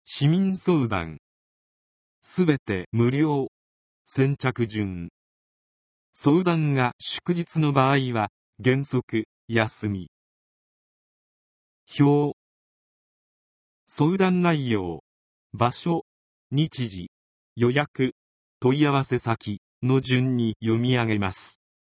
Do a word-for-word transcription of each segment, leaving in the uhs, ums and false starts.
市民相談。すべて無料。先着順。相談が祝日の場合は、原則、休み。表。相談内容、場所、日時、予約、問い合わせ先の順に読み上げます。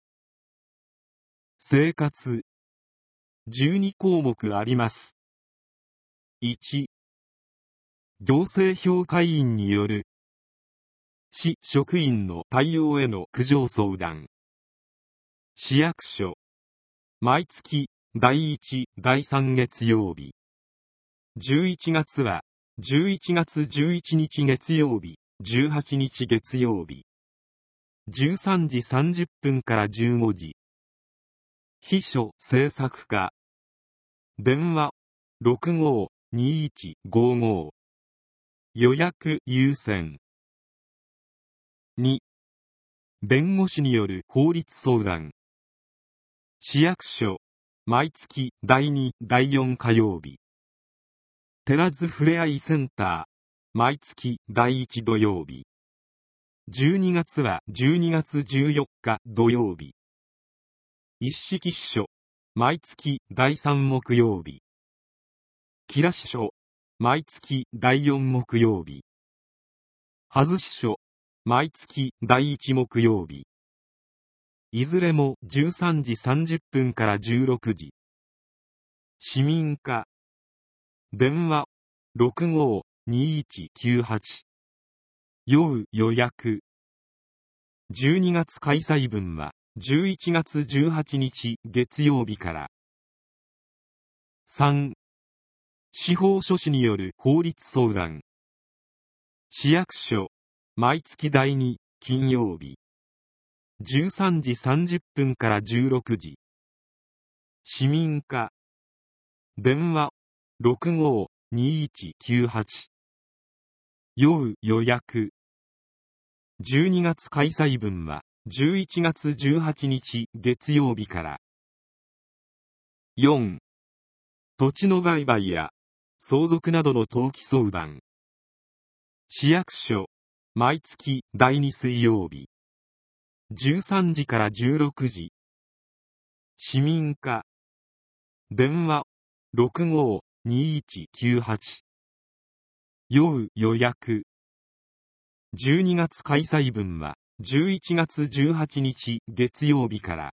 生活。じゅうに項目あります。いち、行政評価委員による市職員の対応への苦情相談。市役所。毎月だいいち、だいさん月曜日。じゅういちがつはじゅういちがつじゅういちにち月曜日、じゅうはちにち月曜日。じゅうさんじさんじゅっぷんからじゅうごじ。秘書制作課。電話 ろくごーにいちごご。予約優先。に、弁護士による法律相談。市役所。毎月だいに、だいよん火曜日。寺津ふれあいセンター。毎月だいいち土曜日。じゅうにがつはじゅうにがつじゅうよっか土曜日。一式秘書。毎月だいさん木曜日。木良支所。毎月だいよん木曜日。はず支所。毎月だいいち木曜日。いずれもじゅうさんじさんじゅっぷんからじゅうろくじ。市民課。電話 ろくごーにいちきゅうはち。要予約。じゅうにがつ開催分はじゅういちがつじゅうはちにち月曜日から。さん、司法書士による法律相談。市役所。毎月だいに金曜日。じゅうさんじさんじゅっぷんからじゅうろくじ。市民課。電話 ろくごーにいちきゅうはち。要予約。じゅうにがつ開催分はじゅういちがつじゅうはちにち月曜日から。よん、土地の売買や相続などの登記相談。市役所。毎月だいに水曜日。じゅうさんじからじゅうろくじ。市民課。電話 ろくごーにいちきゅうはち。要予約。じゅうにがつ開催分はじゅういちがつじゅうはちにち月曜日から。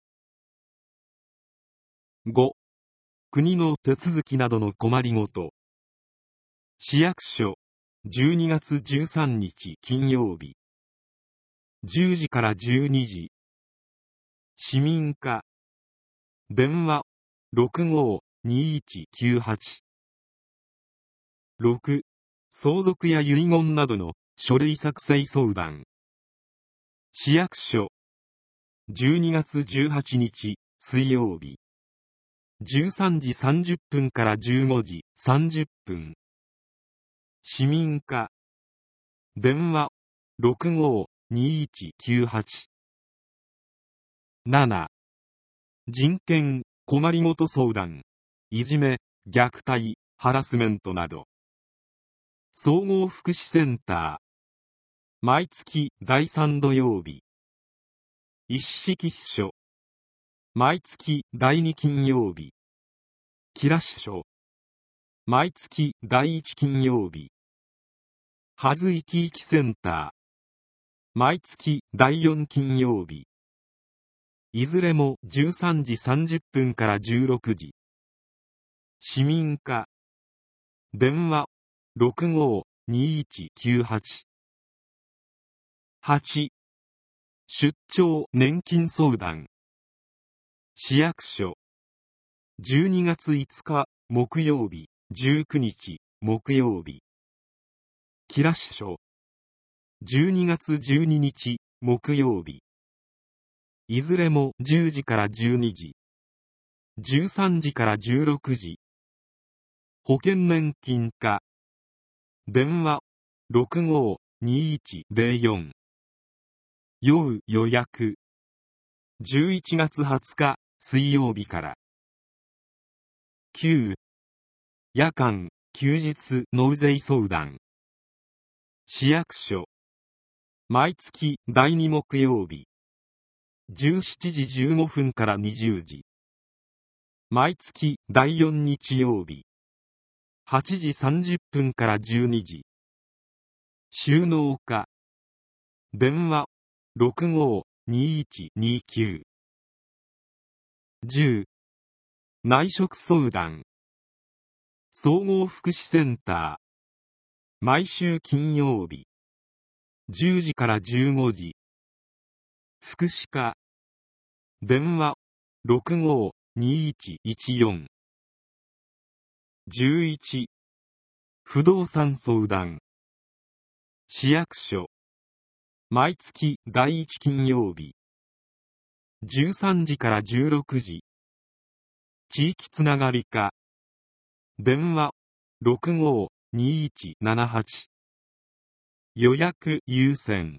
ご、国の手続きなどの困りごと。市役所。じゅうにがつじゅうさんにち金曜日。じゅうじからじゅうにじ。市民課。電話 ろくごーにいちきゅうはち。ろく、相続や遺言などの書類作成相談。市役所。じゅうにがつじゅうはちにち水曜日。じゅうさんじさんじゅっぷんからじゅうごじさんじゅっぷん。市民課。電話 ろくごーにいちきゅうはち。なな、人権、困りごと相談。いじめ、虐待、ハラスメントなど。総合福祉センター。毎月だいさん土曜日。一式秘書。毎月だいに金曜日。木良支所。毎月だいいち金曜日。はずいきいきセンター。毎月だいよん金曜日。いずれもじゅうさんじさんじゅっぷんからじゅうろくじ。市民課。電話 ろくごーにいちきゅうはち。はち、出張年金相談。市役所。じゅうにがついつか木曜日、じゅうくにち木曜日。木良支所。じゅうにがつじゅうににち木曜日。いずれもじゅうじからじゅうにじ。じゅうさんじからじゅうろくじ。保険年金課。電話 ろくごーにいちぜろよん。要予約。じゅういちがつはつか水曜日から。きゅう、夜間、 休日納税相談。市役所。毎月だいに木曜日。じゅうしちじじゅうごふんからにじゅうじ。毎月だいよん日曜日。はちじさんじゅっぷんからじゅうにじ。収納課。電話 ろくごーにいちにきゅう。じゅう。内職相談。総合福祉センター。毎週金曜日。じゅうじからじゅうごじ。福祉課。電話 ろくごーにいちいちよん。じゅういち。不動産相談。市役所。毎月だいいち金曜日。じゅうさんじからじゅうろくじ。地域つながり課。電話 ろくごーにいちななはち。予約優先。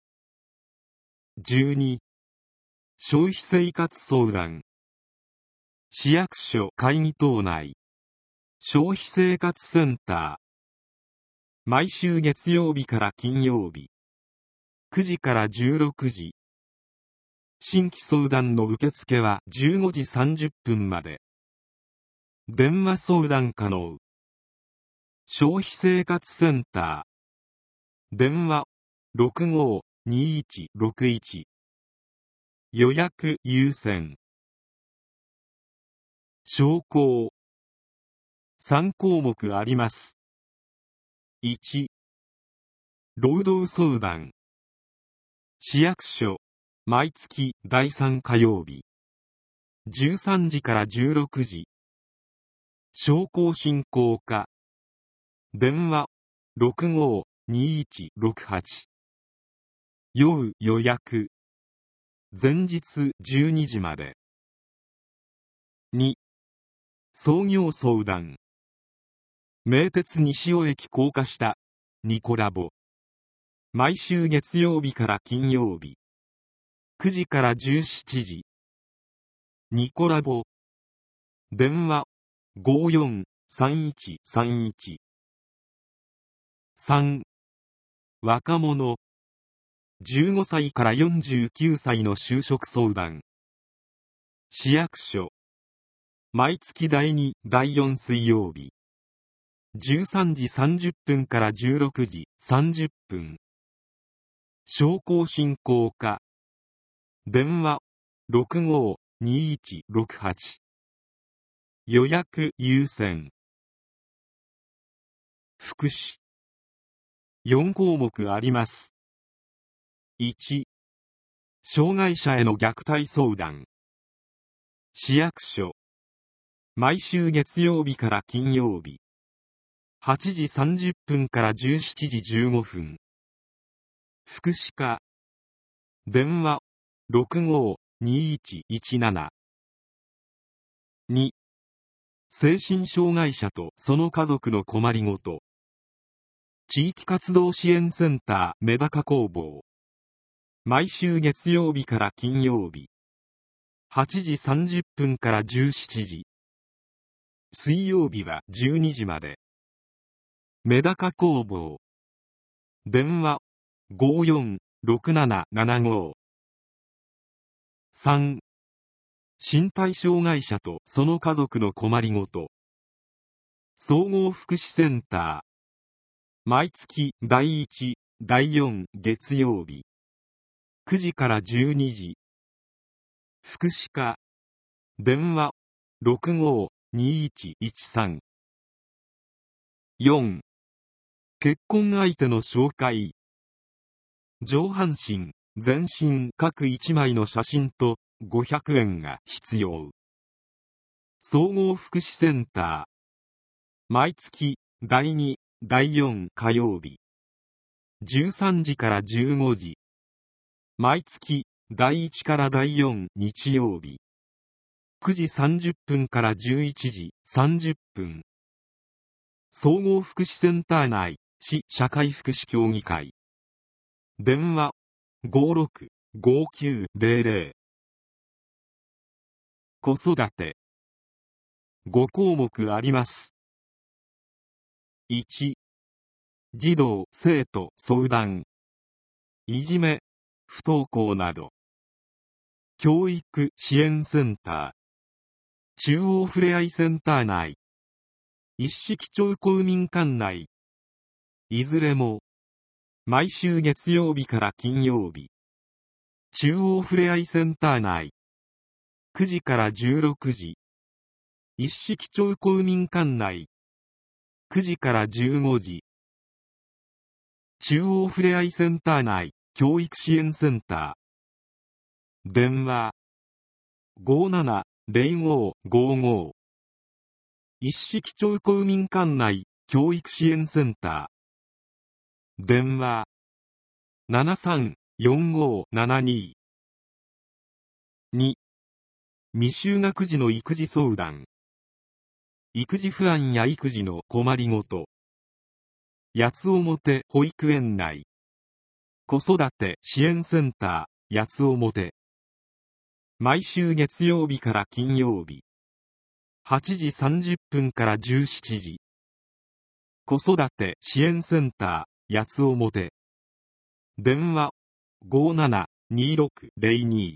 じゅうに。消費生活相談。市役所会議棟内。消費生活センター。毎週月曜日から金曜日。くじからじゅうろくじ。新規相談の受付はじゅうごじさんじゅっぷんまで。電話相談可能。消費生活センター。電話 ろくごーにいちろくいち。予約優先。商工。さん項目あります。いち。労働相談。市役所。毎月だいさん火曜日。じゅうさんじからじゅうろくじ。商工振興課。電話 ろくごーにいちろくはち。酔う予約。前日じゅうにじまで。に。創業相談。名鉄西尾駅高架下。ニコラボ。毎週月曜日から金曜日。くじからじゅうしちじ。ニコラボ。電話 ごーよんさんいちさんいち。さん。若者。じゅうごさいからよんじゅうきゅうさいの就職相談。市役所。毎月だいに、だいよん水曜日。じゅうさんじさんじゅっぷんからじゅうろくじさんじゅっぷん。商工振興課。電話 ろくごーにいちろくはち。予約優先。福祉。よん項目あります。いち。障害者への虐待相談。市役所。毎週月曜日から金曜日。はちじさんじゅっぷんからじゅうしちじじゅうごふん。福祉課。電話 ろくごーにいちいちなな。に。精神障害者とその家族の困りごと。地域活動支援センターメダカ工房。毎週月曜日から金曜日。はちじさんじゅっぷんからじゅうしちじ。水曜日はじゅうにじまで。メダカ工房。電話 ごーよんろくななななご。さん。身体障害者とその家族の困りごと。総合福祉センター。毎月だいいち、だいよん月曜日。くじからじゅうにじ。福祉課。電話 ろくごーにいちいちさん。よん。結婚相手の紹介。上半身、全身各いちまいの写真とごひゃくえんが必要。総合福祉センター。毎月だいに、だいよん火曜日。じゅうさんじからじゅうごじ。毎月だいいちからだいよん日曜日。くじさんじゅっぷんからじゅういちじさんじゅっぷん。総合福祉センター内、市社会福祉協議会。電話 ごーろくごーきゅうゼロゼロ。子育て。ご項目あります。 いち、児童生徒相談、いじめ、不登校など。教育支援センター、中央ふれあいセンター内、一色町公民館内、いずれも、毎週月曜日から金曜日、中央ふれあいセンター内、くじからじゅうろくじ、一色町公民館内、くじからじゅうごじ、中央ふれあいセンター内、教育支援センター、電話、ごーなな ゼロごーごーごー、一色町公民館内、教育支援センター、電話、ななさんよんごーななにー、に、未就学児の育児相談、育児不安や育児の困りごと、八つ表保育園内、子育て支援センター、八つ表、毎週月曜日から金曜日、はちじさんじゅっぷんからじゅうしちじ、子育て支援センター、八つ表、電話、ごーなな にーろく ゼロにー、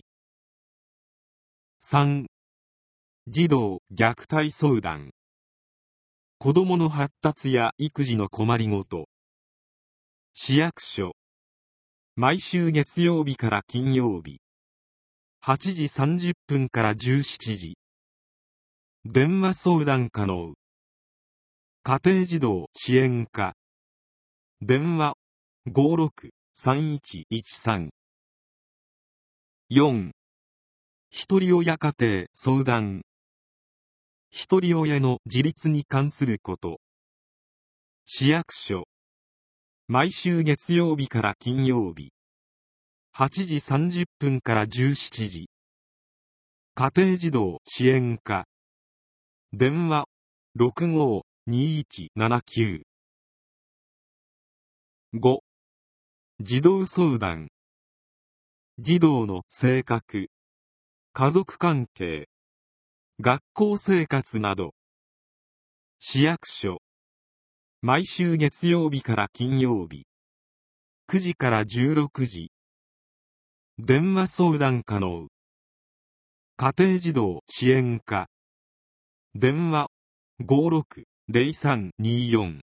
さん、児童虐待相談、子どもの発達や育児の困りごと、市役所、毎週月曜日から金曜日、はちじさんじゅっぷんからじゅうしちじ、電話相談可能、家庭児童支援課、電話 ごーろく さんいちいちさん、よん、ひとり親家庭相談、ひとり親の自立に関すること、市役所、毎週月曜日から金曜日、はちじさんじゅっぷんからじゅうしちじ、家庭児童支援課、電話 ろくごーにいちななきゅう、ご、児童相談、児童の性格、家族関係、学校生活など、市役所、毎週月曜日から金曜日、くじからじゅうろくじ、電話相談可能、家庭児童支援課、電話 ごーろく ゼロさんにーよん、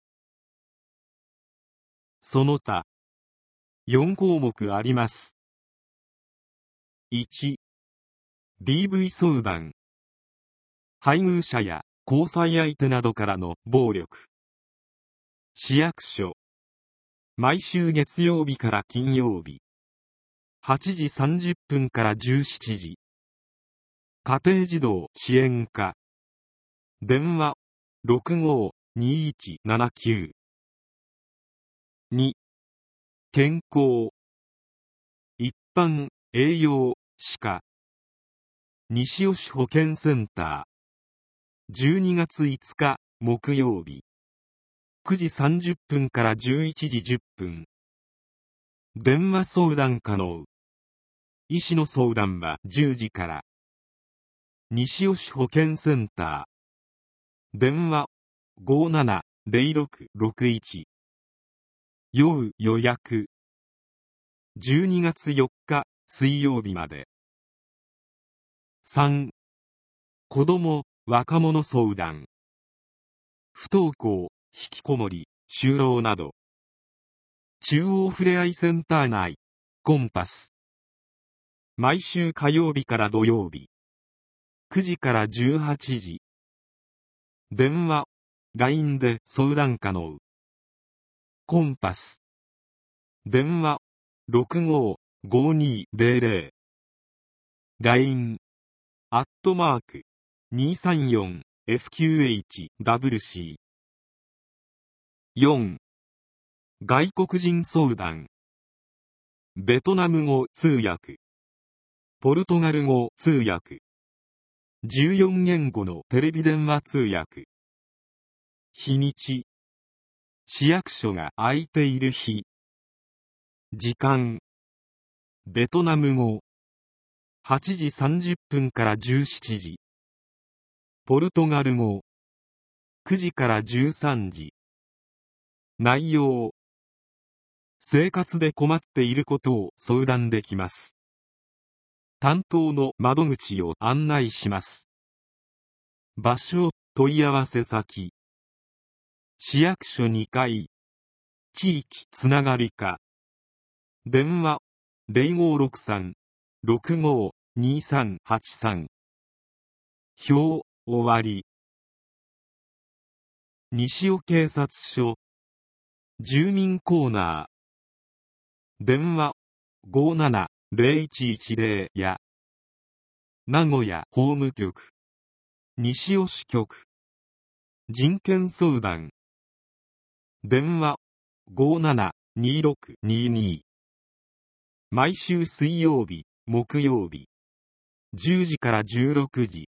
その他、よんこうもくあります。いち、ディーブイ 相談、配偶者や交際相手などからの暴力、市役所、毎週月曜日から金曜日、はちじさんじゅっぷんからじゅうしちじ、家庭児童支援課、電話 ろくごーにいちななきゅう、に、健康、一般、栄養、歯科、西尾市保健センター、じゅうにがついつか木曜日、くじさんじゅっぷんからじゅういちじじゅっぷん、電話相談可能、医師の相談はじゅうじから、西尾市保健センター、電話 ごーなな ゼロろく ろくいち、要予約、じゅうにがつよっか水曜日まで。さん、子ども・若者相談、不登校、引きこもり、就労など、中央ふれあいセンター内、コンパス、毎週火曜日から土曜日、くじからじゅうはちじ、電話、ライン で相談可能、コンパス、電話 ろくごーごーにーゼロゼロ、ライン、アットマーク、にさんよんエフキューエイチダブリューシー、よん、外国人相談、ベトナム語通訳、ポルトガル語通訳、じゅうよんげんごのテレビ電話通訳、日にち、市役所が空いている日、時間、ベトナム語、はちじさんじゅっぷんからじゅうしちじ、ポルトガル語、くじからじゅうさんじ、 内容。生活で困っていることを相談できます。担当の窓口を案内します。場所、問い合わせ先。市役所にかい。地域つながり課。電話 ゼロごろくさん ろくごにさんはちさん。表終わり。西尾警察署。住民コーナー。電話 ごーなな ゼロいちいちゼロ や名古屋法務局、西尾支局。人権相談。電話 ごーなな にろくにに。毎週水曜日、木曜日。じゅうじからじゅうろくじ。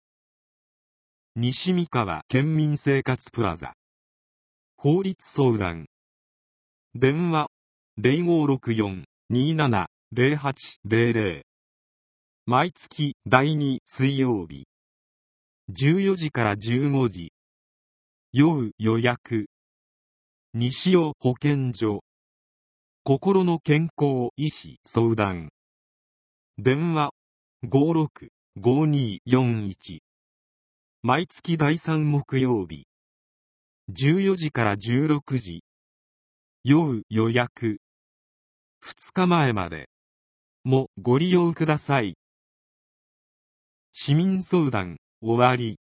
西三河県民生活プラザ。法律相談。電話 ゼロごろくよん にーなな ゼロはちゼロゼロ。毎月だいに水曜日。じゅうよじからじゅうごじ。要予約。西尾保健所。心の健康医師相談。電話 ごーろくごによんいち。毎月だいさん木曜日。じゅうよじからじゅうろくじ。要予約。ふつかまえまで。もご利用ください。市民相談終わり。